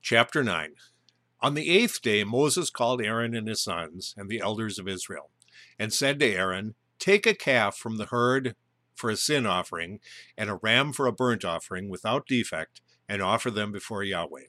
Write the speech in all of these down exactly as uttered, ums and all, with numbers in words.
Chapter nine. On the eighth day Moses called Aaron and his sons and the elders of Israel, and said to Aaron, "Take a calf from the herd for a sin offering, and a ram for a burnt offering without defect, and offer them before Yahweh.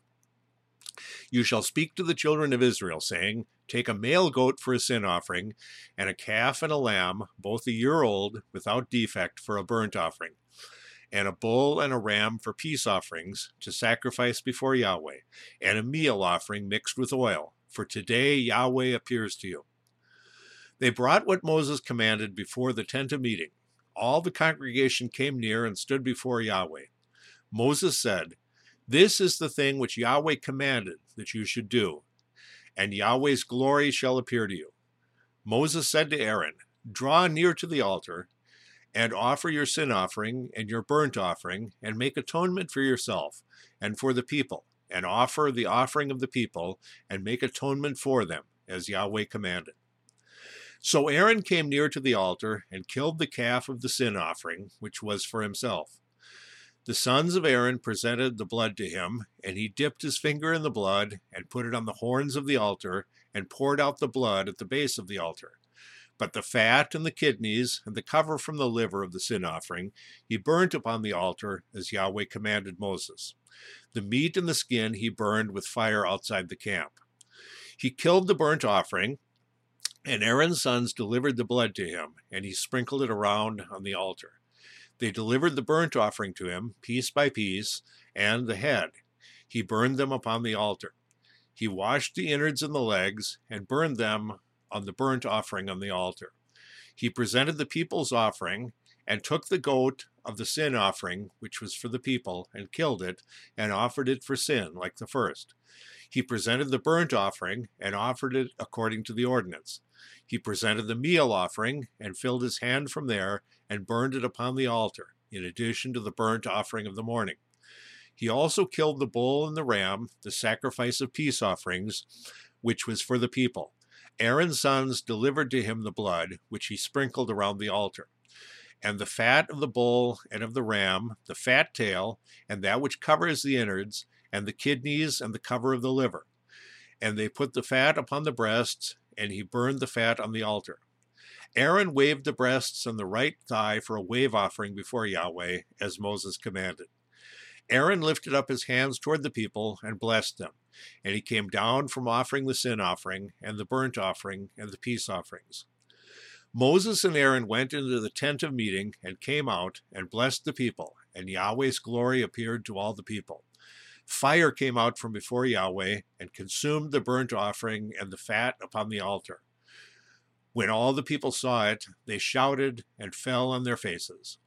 You shall speak to the children of Israel, saying, Take a male goat for a sin offering, and a calf and a lamb, both a year old, without defect, for a burnt offering, and a bull and a ram for peace offerings, to sacrifice before Yahweh, and a meal offering mixed with oil, for today Yahweh appears to you." They brought what Moses commanded before the tent of meeting. All the congregation came near and stood before Yahweh. Moses said, "This is the thing which Yahweh commanded that you should do, and Yahweh's glory shall appear to you." Moses said to Aaron, "Draw near to the altar, and offer your sin offering and your burnt offering, and make atonement for yourself and for the people, and offer the offering of the people, and make atonement for them, as Yahweh commanded." So Aaron came near to the altar and killed the calf of the sin offering, which was for himself. The sons of Aaron presented the blood to him, and he dipped his finger in the blood and put it on the horns of the altar and poured out the blood at the base of the altar. But the fat and the kidneys and the cover from the liver of the sin offering he burnt upon the altar as Yahweh commanded Moses. The meat and the skin he burned with fire outside the camp. He killed the burnt offering, and Aaron's sons delivered the blood to him, and he sprinkled it around on the altar. They delivered the burnt offering to him, piece by piece, and the head. He burned them upon the altar. He washed the innards and the legs, and burned them on the burnt offering on the altar. He presented the people's offering, and took the goat of the sin offering, which was for the people, and killed it, and offered it for sin, like the first. He presented the burnt offering, and offered it according to the ordinance. He presented the meal offering, and filled his hand from there, and burned it upon the altar, in addition to the burnt offering of the morning. He also killed the bull and the ram, the sacrifice of peace offerings, which was for the people. Aaron's sons delivered to him the blood, which he sprinkled around the altar, and the fat of the bull and of the ram, the fat tail, and that which covers the innards, and the kidneys and the cover of the liver. And they put the fat upon the breasts, and he burned the fat on the altar. Aaron waved the breasts and the right thigh for a wave offering before Yahweh, as Moses commanded. Aaron lifted up his hands toward the people and blessed them, and he came down from offering the sin offering and the burnt offering and the peace offerings. Moses and Aaron went into the tent of meeting and came out and blessed the people, and Yahweh's glory appeared to all the people. Fire came out from before Yahweh and consumed the burnt offering and the fat upon the altar. When all the people saw it, they shouted and fell on their faces.